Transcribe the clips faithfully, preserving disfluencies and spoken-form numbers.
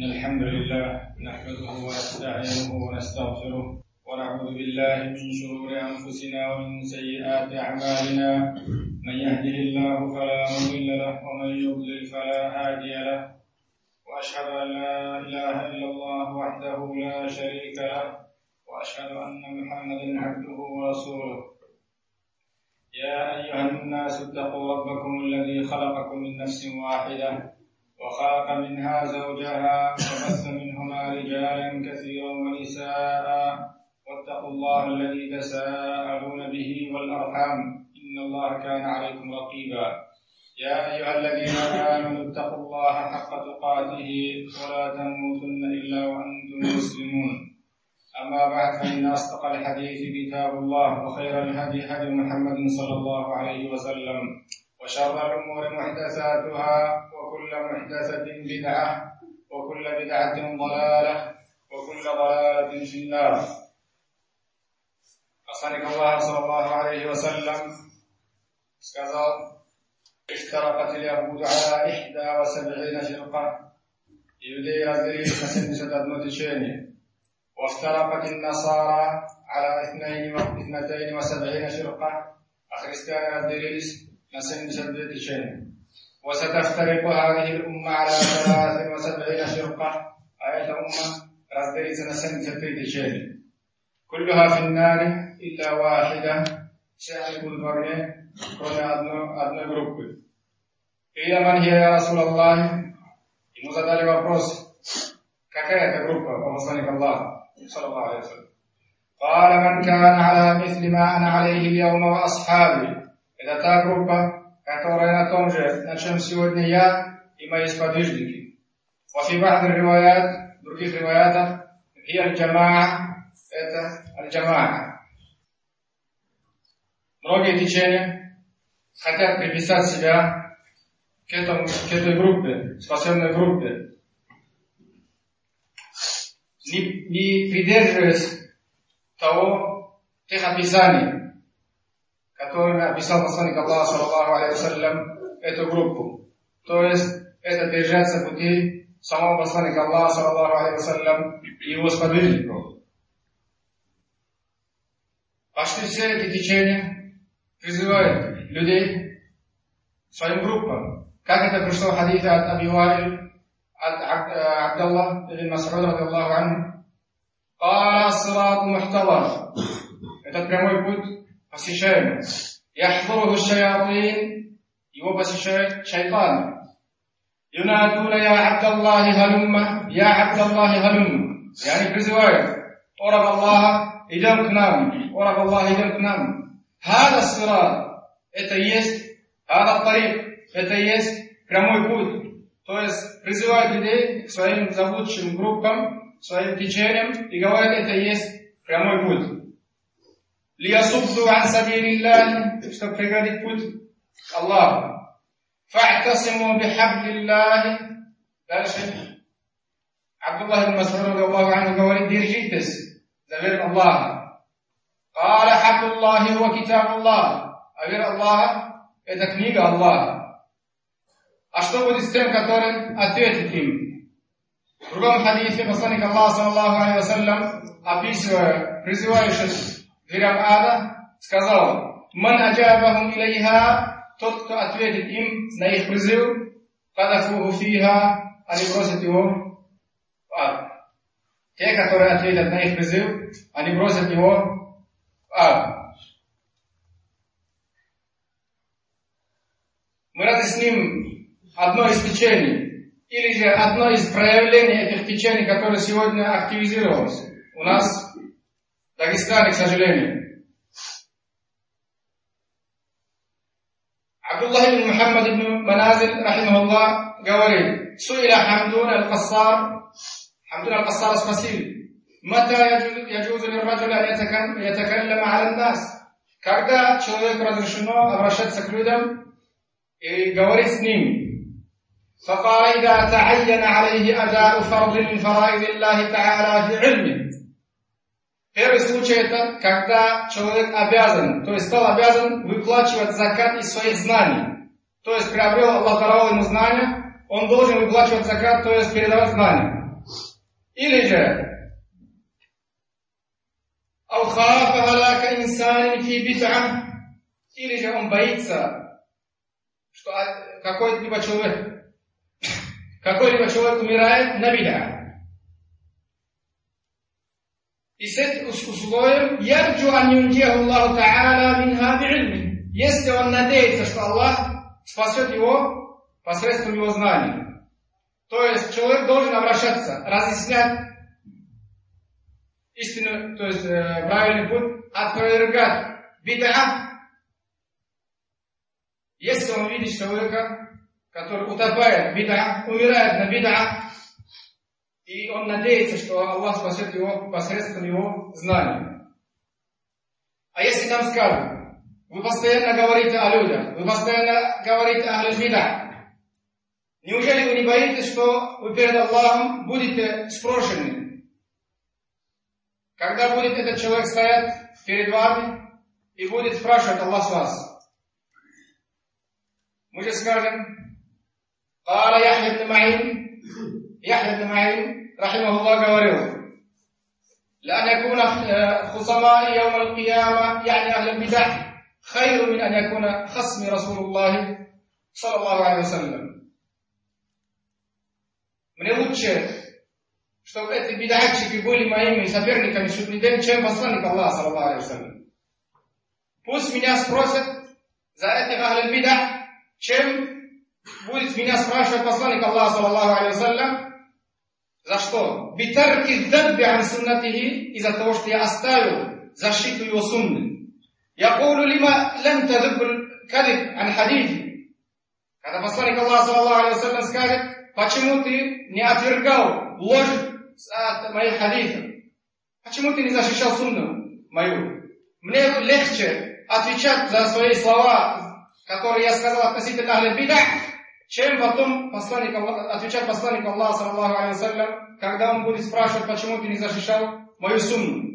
إن الحمد لله نحمده ونستعينه ونستغفره ونعوذ بالله من شرور أنفسنا ومن سيئات أعمالنا. من يهده الله فلا مضل له ومن يضلل فلا هادي له، وأشهد أن لا إله إلا الله وحده لا شريك له، وأشهد أن محمدا عبده ورسوله. يا أيها الناس اتقوا ربكم الذي خلقكم من نفس واحدة وخلق منها زوجها وبث منهما رجالا كثيرا ونساء، واتقوا الله الذي تساءلون به والأرحام إن الله كان عليكم رقيبا. يا أيها الذين آمنوا اتقوا الله حق تقاته ولا تموتن إلا وأنتم مسلمون. أما بعد، فإن أصدق الحديث كتاب الله، وخير الهدي هدي محمد صلى الله عليه وسلم، وشر الأمور محدثاتها، وكل محدثة بدعة، وكل بدعة ضلالة، وكل ضلالة في النار. Посланник Аллаха саллаллаху алейхи ва саллям сказал: «Иштаракат аль-яхуду аля ихда ва саб'ина фирка». Иудеи разделились на семьдесят одно течение. وافترقت النصارى على اثنين واثنتين وسبعين فرقة. А христиане разделились на семьдесят две течения. وستفترق هذه الأمة على ثلاث وسبعين فرقة. А эта умма разделится на семьдесят три течения. كلها في النار إلا واحدة. Все они будут в огне, кроме одной, одной группы. قيل من هي يا رسول الله. Ему задали вопрос: какая это группа, о посланник Аллаха? Саллаллаху алейхи ва саллям. قال من كان على مثل ما أنا عليه اليوم وأصحابي. Это та группа, которая на том же, на чем сегодня я и мои сподвижники. وفي بعض الروايات, в других риваятах, هي الجماعة. Это аль-джамаа. Многие течения хотят приписать себя к, этому, к этой группе, спасенной группе, не, не придерживаясь того, тех описаний, которыми описал посланник Аллаха саллаллаху алейхи ва саллям эту группу. То есть это держаться пути самого посланника Аллаха саллаллаху алейхи ва саллям и его сподвижников. Почти все эти течения призывают людей к своим группам. Как это пришло в хадисе от Аби Ваиль, от Абдаллах ибн Мас'уд радиллаху анху. قال الصراط محتضر. Этот прямой путь посещаемый. يحضره الشياطين. Его посещают шайтаны. ينادون يا عبد الله هلم يا عبد الله هلم. И они призывают: о раб Аллаха, идем к нам, о раб Аллаха, идем к нам. هذا الصراط. Это есть هذا الطريق. Это есть прямой путь. То есть призывают людей к своим заблудшим группам, своим течениям и говорят: это есть прямой путь. ليصدوا عن سبيل الله, чтобы преградить путь Аллаху. فاعتصموا بحبل الله. Дальше Абдуллах ибн Мас'уд радиллаху анху говорит: держитесь за веру Аллаха. قال حبل الله هو كتاب الله. А вера Аллаха — это книга Аллаха. А что будет с тем, который ответит им? В другом хадисе посланник Аллаха саллаллаху алейхи ва саллям, описывая призывающих к дверям ада, сказал: «Ман аджабахум илейха», тот, кто ответит им на их призыв, «Кадафуху фиха», они бросят его в ад. Те, которые ответят на их призыв, они бросят его в ад. Мы разъясним одно из течений, или же одно из проявлений этих течений, которое сегодня активизировалось у нас в Дагестане, к сожалению. Абдуллах ибн Мухаммад ибн Маназиль, рахимахуллах, говорит: «Суиля Хамдун аль-Кассар». Хамдун аль-Кассар спросили: «Мата яджузу лир-раджули ан ятакаллама аля ан-нас». Когда человеку разрешено обращаться к людям и говорить с ними? فقال إذا تعين عليه أداء فرض من فرائض الله تعالى في علمه. Первый случай — это когда человек обязан, то есть стал обязан выплачивать закат из своих знаний. То есть приобрел, Аллах даровал ему знания, он должен выплачивать закат, то есть передавать знания. Или же أو خاف هلاك إنسان في بدعة, или же он боится, что какой-либо человек, какой-либо человек умирает на бид'а. И с этим условием ярджу ан юнджиху Аллаху та'аля минха би'ильми, если он надеется, что Аллах спасет его посредством его знаний. То есть человек должен обращаться, разъяснять истину, то есть э, правильный путь, отвергать бид'а. Если он видит человека, который утопает в бид'а, умирает на бид'а, и он надеется, что Аллах спасет его посредством его знаний. А если нам скажут, вы постоянно говорите о людях, вы постоянно говорите о бид'а, неужели вы не боитесь, что вы перед Аллахом будете спрошены? Когда будет этот человек стоять перед вами и будет спрашивать Аллах с вас? Мы же скажем, قال Яхья ибн Ма'ин, Яхья ибн Ма'ин, рахимахуллах, говорил, لأن يكون خصماء يوم القيامة يعني أهل البدع خير من أن يكون خصم رسول الله صلى الله عليه وسلم. Мне лучше, чтобы эти бид'атчики были моими соперниками в судный день, чем посланник Аллаха, саллаллаху алейхи ва саллям. Пусть меня спросят за этих ахль бид'а, чем будет меня спрашивать посланник Аллаха, саллаллаху алейхи ва саллям. За что? Битарки дабби ан суннатихи, из-за того, что я оставил защиту его сунны. Я قول лима лам тадабб кадиб ан хадифи. Когда посланник Аллаха, саллаллаху алейхи ва саллям, скажет, почему ты не отвергал ложь от моих хадисов? Почему ты не защищал сунну мою? Мне легче отвечать за свои слова, которые я сказал относительно ахль бид'а, чем потом посланник, отвечать посланнику Аллаха, саллаллаху алейхи ва саллям, когда он будет спрашивать, почему ты не защищал мою сунну.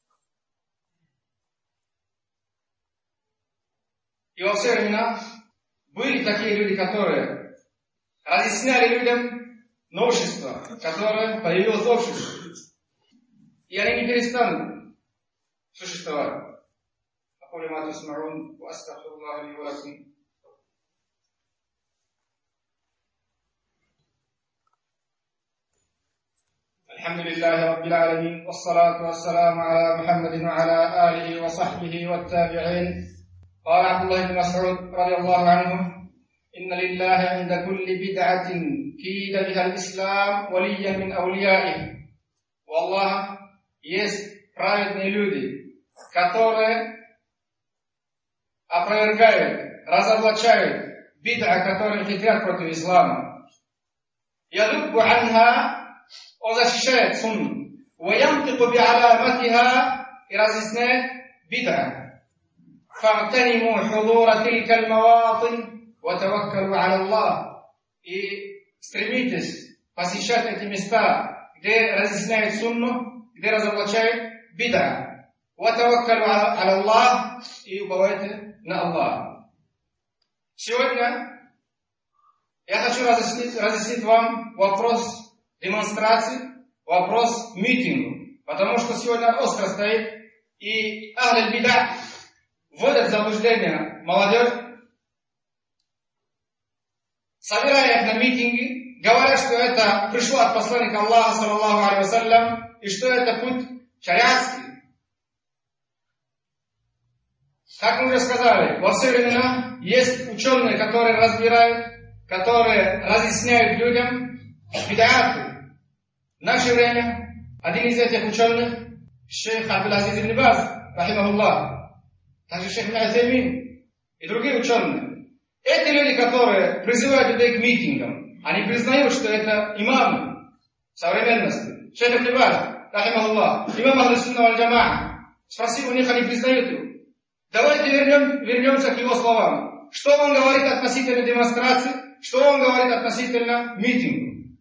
И во все времена были такие люди, которые разъясняли людям новшество, которое появилось в обществе. И они не перестанут существовать. أقول ما تسمعون وأستغفر الله لي ولكم. الحمد لله رب العالمين والصلاة والسلام على محمد وعلى آله وصحبه والتابعين. قال عبد الله بن مسعود رضي الله عنه إن لله عند كل بدعة كيد بها الإسلام وليا من أوليائه. У Аллаха есть праведные люди, которые опровергают, разоблачают бид'а, которые хитрят против ислама. Ядуббу анха, он защищает сунну. Ваямтику би'аляматиха, и разъясняет бид'а. Фa'таниму худура тилька аль-маватин, ватаваккалу аля Аллах. И стремитесь посещать эти места, где разъясняют сунну, где разоблачают бид'а. Ватаваккалу аля Аллах, и уповайте на Аллаха. Сегодня я хочу разъяснить, разъяснить вам вопрос демонстрации, вопрос митинга, потому что сегодня остро стоит, и ахль бид'а вводят в заблуждение молодежь, собирая их на митинги, говоря, что это пришло от посланника Аллаха, саллаллаху алейхи ва саллям, и что это путь шариатский. Как мы уже сказали, во все времена есть ученые, которые разбирают, которые разъясняют людям бид'аты. В наше время один из этих ученых, шейх Абдул-Азиз ибн Баз, рахимахуллах, также шейх Ибн Утаймин и другие ученые. Эти люди, которые призывают людей к митингам, они признают, что это имамы современности. Шейх Ибн Баз, рахимахуллах, имам Ахлю-Сунна валь-Джамаа. Спроси у них, они признают его. Давайте вернем, вернемся к его словам. Что он говорит относительно демонстрации, что он говорит относительно митинга.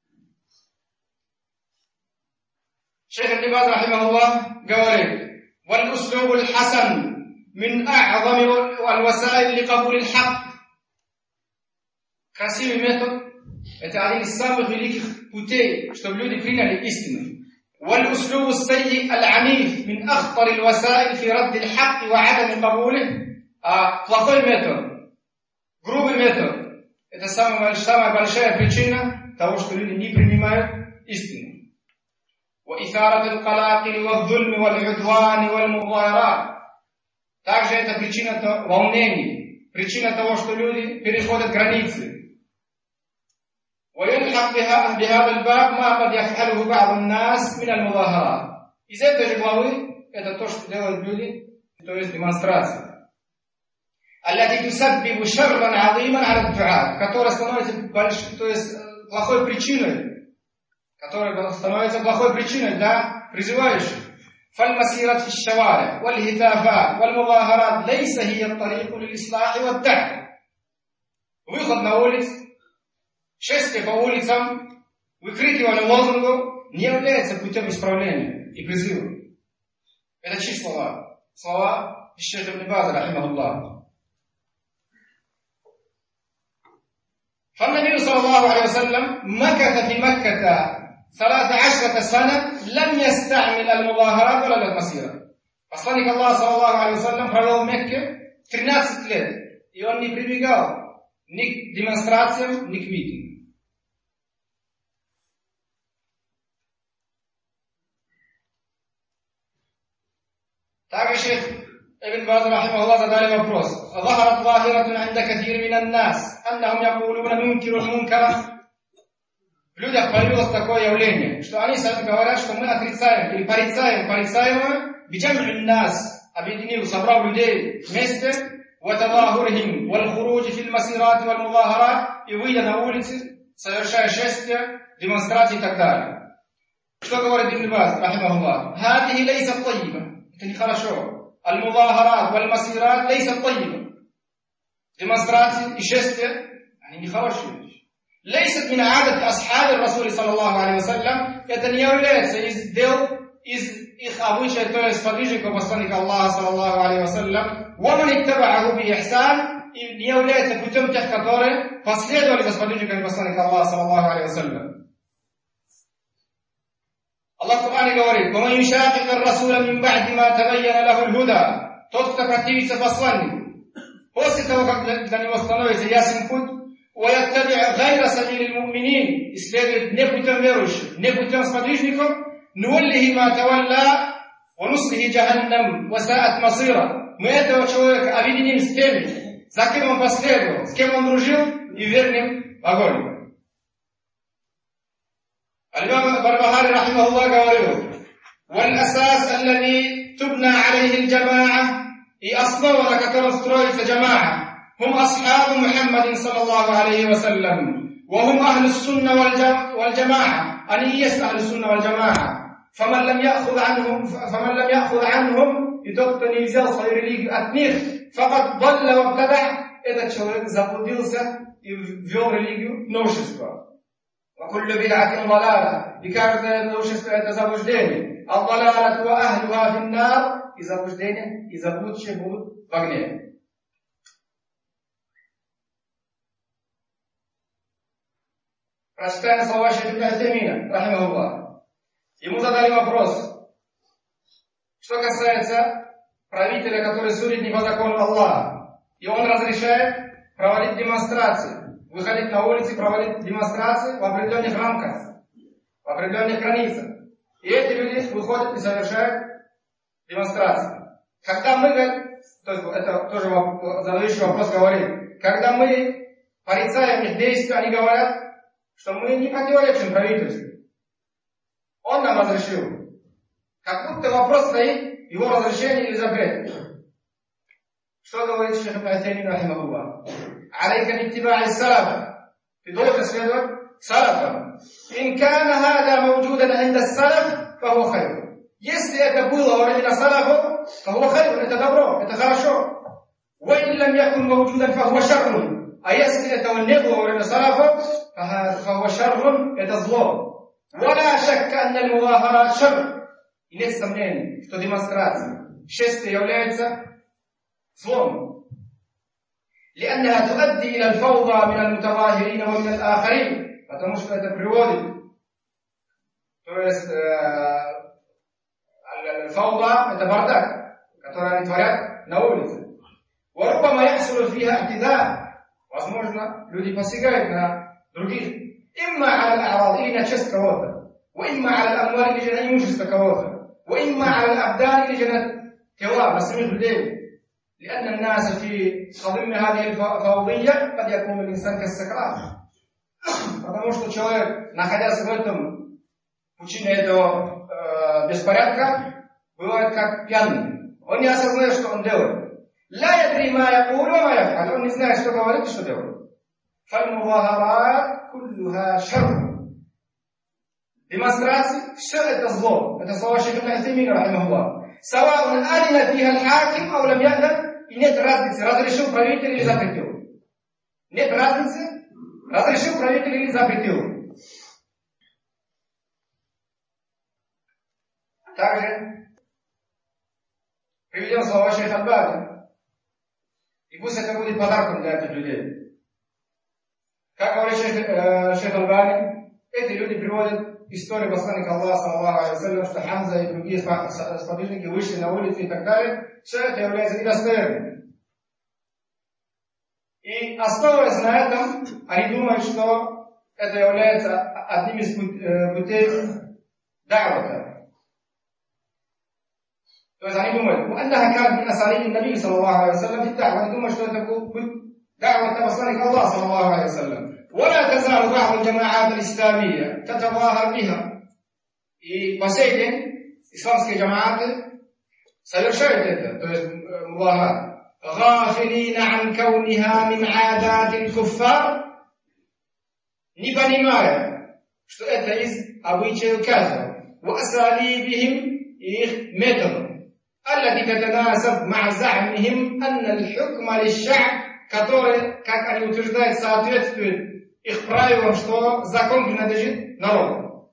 Шейх Ибн Баз, рахимахуллах, говорит: «Валь-услубу л-хасан мин а'зами валь-васаиль ли кабули л-хак». Красивый метод Это один из самых великих путей, чтобы люди приняли истину. والأسلوب السيء العنيف من أخطر الوسائل في رد الحق وعدم قبوله. А плохой метод, грубый метод, это самая, самая большая причина того, что люди не принимают истину. وإثارة القلاقل والظلم والعدوان والمظاهرات. Также это причина волнений, причина того, что люди переходят границы. ويلحق بهذا الباب ما قد يفعله بعض الناس من المظاهرات. Из этой же главы это то, что делают люди, то есть демонстрации. التي تسبب شرا عظيما على الدعاة, которая становится большой, то есть плохой причиной, которая становится плохой причиной для призывающих. فالمسيرة في الشوارع والهتافات والمظاهرات ليس هي الطريق للإصلاح والدعوة. Выход на улицу, шествие по улицам, выкрикивание лозунгов не является путем исправления и призыва. Это чьи слова? Слова шейха ибн База, рахимахуллах. فالنبي صلى الله عليه وسلم مكث في مكة ثلاث عشرة سنة لم يستعمل المظاهرات ولا المسيرة. Посланник Аллаха саллаллаху алейхи ва саллям провел в Мекке тринадцать лет, и он не прибегал ни к демонстрациям, ни к митингам. Также шейх ابن باز رحمه الله задали вопрос. ظهرت ظاهرة عند كثير من الناس أنهم يقولون ننكر المنكر. В людях появилось такое явление, что они говорят, что мы отрицаем или порицаем порицаемое. بجمع الناس, объединил, собрал людей вместе. وتظاهرهم والخروج في المسيرات والمظاهرات, и выйдя на улицы, совершая шествия, демонстрации и так далее. Что говорит ибн Баз рахимахуллах? هذه ليست طيبة. Это нехорошо. المظاهرات والمسيرات ليست طيبة. Демонстрации и шествия, они нехорошие вещи. ليست من عادة أصحاب الرسول صلى الله عليه وسلم. Это не является из дел, из их обычая, то есть подвижников посланника Аллаха صلى الله عليه وسلم. ومن اتبعه بإحسان, и не является путем тех, которые последовали за сподвижниками посланника Аллаха صلى الله عليه وسلم. Аллах в Коране говорит: وَمَنْ يُشَاقِقِ الرَّسُولَ مِنْ بَعْدِ مَا تَبَيَّنَ لَهُ الْهُدَى. Тот, кто противится посланнику, после того, как для него становится ясен путь, وَيَتَّبِعْ غَيْرَ سَبِيلِ الْمُؤْمِنِينَ, и следует не путем верующих, не путем сподвижников, نُوَلِّهِ مَا تَوَلَّى وَنُصْلِهِ جَهَنَّمْ وَسَاءَتْ مَصِيرًا. Мы этого человека объединим с теми, за кем он последовал, с кем он дружил, и вернем в огонь. الإمام البربهاري رحمه الله говорил: والأساس الذي تبنى عليه الجماعة, и основа, на котором строится джамаа, هم أصحاب محمد صلى الله عليه وسلم, وهم أهل السنة والجماعة, они есть أهل السنة والجماعة. فمن لم يأخذ عنهم فمن لم يأخذ عنهم, и тот, кто не взял свою религию от них, فقد ضل وابتدع, этот человек заблудился и ввел религию новшества. وكل بدعة ضلالة, и каждое новшество это заблуждение. الضلالة وأهلها في النار, и заблуждение, и заблудшие будут в огне. Прочитаем слова шейха ибн Утаймина, рахимахуллах. Ему задали вопрос, что касается правителя, который судит не по закону Аллаха, и он разрешает проводить демонстрации, выходить на улицы, проводить демонстрации в определенных рамках, в определенных границах. И эти люди выходят и совершают демонстрации. Когда мы, то есть это тоже задающий вопрос говорит, когда мы порицаем их действия, они говорят, что мы не противоречим правительству. Он нам разрешил. Как будто вопрос стоит, его разрешение или запрет. Что говорит шейх ибн Утаймин рахимахуллах? عليك باتباع السلف, ты должен следовать салафам. إن كان هذا موجودا عند السلف فهو خير. Если это было во времена салафов, فهو خير, это добро, это хорошо. وإن لم يكن موجودا فهو شر. А если этого не было во время салафов, فهو شر, это зло. ولا شك أن المظاهرات شر. И нет сомнений, что демонстрация, шествие является злом. لأنها تؤدي إلى الفوضى من المتظاهرين ومن الآخرين. потому что это приводит, то есть э, фауда, это бардак, который они творят на улице. وربما يحصل فيها اعتداء, возможно, люди посягают на других. إما على الأعراض или на честь кого-то, وإما على الأموال или на имущество кого-то, وإما على الأبدان или на тела, на самих людей. لأن الناس في خضم هذه الفوضية قد يكون الإنسان كالسكران. Потому что человек, находясь в этом пучине этого э, беспорядка, бывает как пьяный. Он не осознает, что он делает. لا يدري ما يقول وما يفعل. Он не знает, что говорит и что делает. فالمظاهرات كلها شر. Демонстрации, все это зло. Это слова шейха ибн Утаймина, рахимахуллах. سواء أذن فيها الحاكم أو لم يأذن. И нет разницы, разрешил правитель или запретил. Нет разницы, разрешил правитель или запретил. Также приведем слова шейха Альбани. И пусть это будет подарком для этих людей. Как говорит шейх, э, шейх Альбани, эти люди приводят историю посланника Аллаха, саллаллаху алейхи ва саллям, что Хамза и другие сподвижники вышли на улицу и так далее. Все это является недостоверным. И основываясь на этом, они думают, что это является одним из путей да'вата. То есть они думают, «Аннаха канат мин асалибин наби, саллаллаху алейхи ва саллям, фи да'ва». Они думают, что это был путь да'вата посланника Аллаха, саллаллаху алейхи ва саллям. ولا تزال بعض الجماعات الإسلامية تتظاهر بها. И по сей день исламские джамааты совершают это, то есть мулахат. غافلين عن كونها من عادات الكفار, не понимая, что это из обычаев кафиров, وأساليبهم и их методов, التي تتناسب مع زعمهم أن الحكم للشعب, который, как они утверждают, соответствует их правилам, что закон принадлежит народу.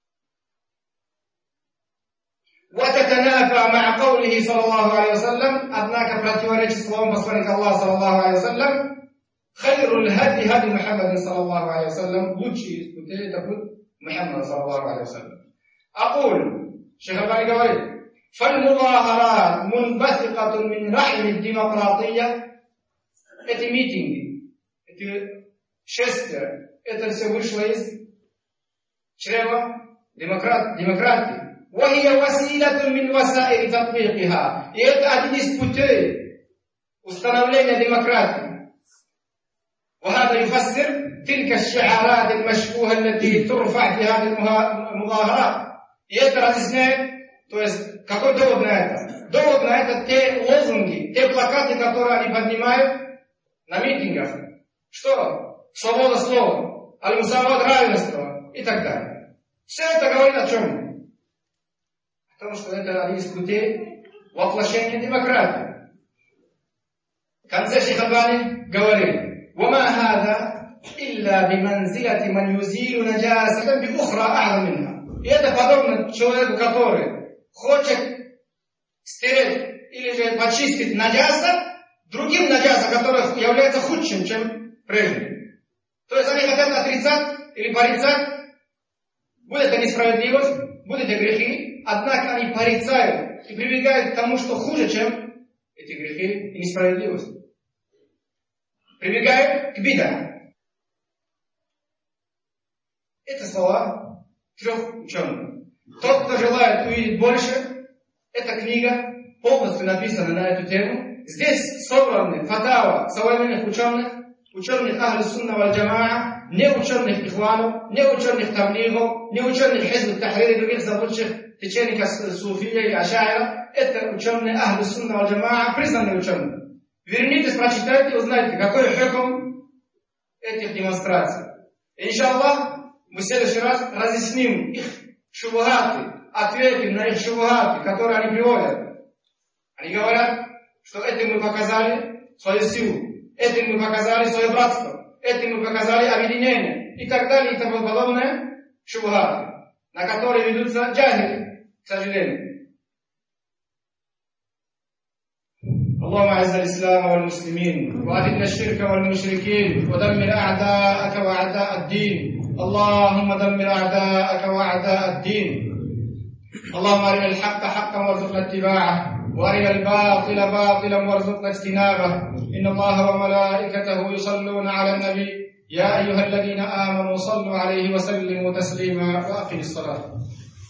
وتتنافى مع قوله صلى الله عليه وسلم, однако противоречит словам посланника Аллаха саллаллаху алейхи ва саллям, خير الهدي هدي محمد صلى الله عليه وسلم, лучший из путей это путь Мухаммада саллаллаху алейхи ва саллям. أقول, шейх Альбани говорит, فالمظاهرات منبثقة من رحم الديمقراطية. Эти митинги, эти шествия, это все вышло из чрева демократ, демократии. وهي وسيلة من وسائل تطبيقها. И это один из путей установления демократии. وهذا يفسر تلك الشعارات المشبوهة التي ترفع في هذه المظاهرات. И это разъясняет, то есть какой довод на это? Довод на это те лозунги, те плакаты, которые они поднимают на митингах. Что? Свобода слова, аль-мусават, равенство и так далее. Все это говорит о чем? О том, что это один из путей воплощения демократии. В конце шейх Альбани говорит, وَمَا هَذَا إِلَّا بِمَنْزِلَةِ مَنْ يُزِيلُ نَجَاسَةً بِأُخْرَى أَعْظَمَ مِنْهَا. И это подобно человеку, который хочет стереть или же почистить наджаса другим наджаса, который является худшим, чем прежний. То есть они хотят отрицать или порицать, будет это несправедливость, будут это грехи, однако они порицают и прибегают к тому, что хуже, чем эти грехи и несправедливость. Прибегают к бидам. Это слова трех ученых. Тот, кто желает увидеть больше, эта книга полностью написана на эту тему. Здесь собраны фатава современных ученых, ученых Ахли Сунна валь Джамаа, не ученых Ихванов, не ученых Таблигов, не ученых Хизб Тахрир и других заблудших течений Суфия и Ашаира. Это ученые Ахли Сунна валь Джамаа, признанные ученые. Вернитесь, прочитайте и узнайте, какой хукм этих демонстраций. И, иншаллах, мы в следующий раз разъясним их шубухаты, ответим на их шубухаты, которые они приводят. Они говорят, что этим мы показали свою силу, этим мы показали свое братство, этим мы показали объединение и так далее и тому подобное шубухаты, на которые ведутся джахили, к сожалению. اللهم أعز الإسلام والمسلمين وأذل الشرك والمشركين ودمر أعداءك وأعداء الدين. اللهم دمر أعداءك وأعداء الدين. اللهم أرنا الحق حقا وارزقنا اتباعه وأرنا الباطل باطلا وارزقنا اجتنابه. إن الله وملائكته يصلون على النبي يا أيها الذين آمنوا صلوا عليه وسلموا تسليما. وأقم الصلاة.